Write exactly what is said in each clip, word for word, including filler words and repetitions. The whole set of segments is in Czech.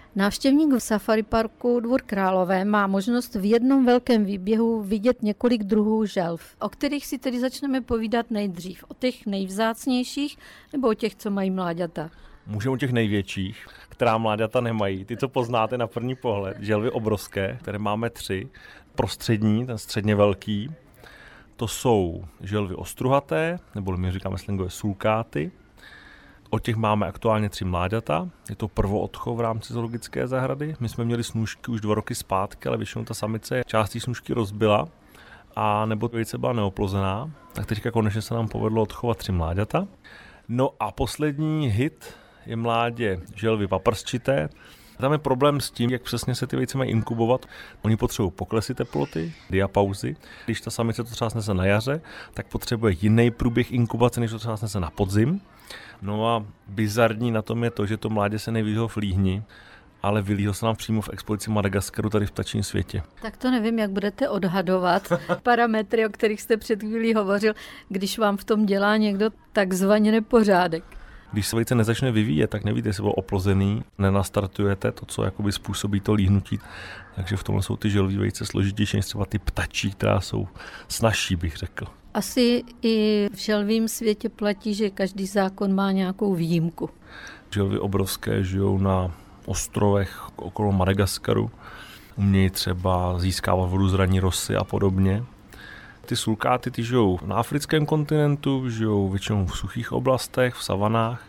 Návštěvník v safari parku Dvůr Králové má možnost v jednom velkém výběhu vidět několik druhů želv, o kterých si tedy začneme povídat nejdřív. O těch nejvzácnějších nebo o těch, co mají mláďata? Můžeme o těch největších, která mláďata nemají. Ty, co poznáte na první pohled. Želvy obrovské, které máme tři. Prostřední, ten středně velký. To jsou želvy ostruhaté, nebo my říkáme slangově sulkáty. Od těch máme aktuálně tři mláďata. Je to prvoodchov v rámci zoologické zahrady. My jsme měli snůšky už dva roky zpátky, ale většinou ta samice část té snůšky rozbila a nebo vejce byla neoplozená. Tak teďka konečně se nám povedlo odchovat tři mláďata. No a poslední hit je mládě želvy paprsčité. Tam je problém s tím, jak přesně se ty vejce mají inkubovat. Oni potřebují poklesy teploty, diapauzy. Když ta samice to třeba snese na jaře, tak potřebuje jiný průběh inkubace, než to třeba snese na podzim. No a bizarní na tom je to, že to mládě se nevyvíjelo v Líhni, ale vylíhlo se nám přímo v expozici Madagaskaru tady v ptačím světě. Tak to nevím, jak budete odhadovat parametry, o kterých jste před chvílí hovořil, když vám v tom dělá někdo takzvaně nepořádek. Když se vejce nezačne vyvíjet, tak nevíte, jestli byl oplozený, nenastartujete to, co jakoby způsobí to líhnutí. Takže v tomhle jsou ty želví vejce složitější než třeba ty ptačí, která jsou snazší, bych řekl. Asi i v želvím světě platí, že každý zákon má nějakou výjimku. Želvy obrovské žijou na ostrovech okolo Madagaskaru. Umějí třeba získávat vodu z ranní rosy a podobně. Ty sulkáty ty žijou na africkém kontinentu, žijou většinou v suchých oblastech, v savanách.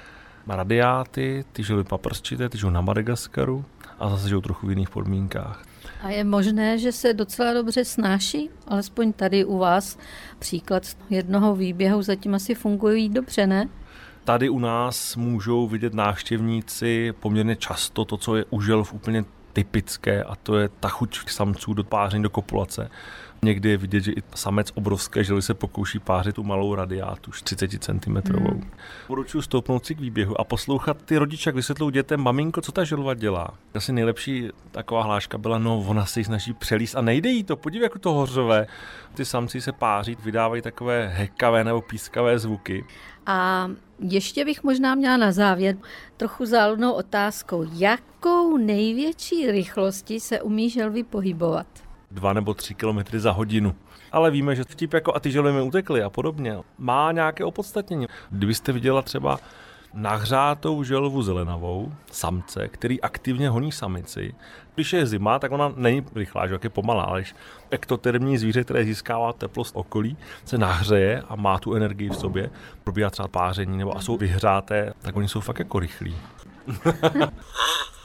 Radiáty, ty želvy paprsčité, ty žijou na Madagaskaru a zase žijou trochu v jiných podmínkách. A je možné, že se docela dobře snáší? Alespoň tady u vás příklad jednoho výběhu zatím asi fungují dobře, ne? Tady u nás můžou vidět návštěvníci poměrně často to, co je u želv úplně typické, a to je ta chuť samců do páření, do kopulace. Někdy je vidět, že i samec obrovské želvy se pokouší pářit tu malou radiátu, třicet centimetrů. Hmm. Poručuji stoupnout si k výběhu a poslouchat ty rodiče, jak vysvětlují dětem, maminko, co ta želva dělá. Asi nejlepší taková hláška byla, no ona se jí snaží přelíst a nejde jí to, podívej, jako to hořové. Ty samci se páří, vydávají takové hekavé nebo pískavé zvuky. A ještě bych možná měla na závěr trochu záludnou otázkou. Jakou největší rychlostí se umí želvy pohybovat? Dva nebo tři kilometry za hodinu. Ale víme, že vtip jako a ty želvy mi utekly a podobně. Má nějaké opodstatnění. Kdybyste viděla třeba nahřátou želvu zelenavou, samce, který aktivně honí samici. Když je zima, tak ona není rychlá, že jak je pomalá, ale ektotermní zvíře, které získává teplo z okolí, se nahřeje a má tu energii v sobě, probíhá třeba páření nebo a jsou vyhřáté, tak oni jsou fakt jako rychlí.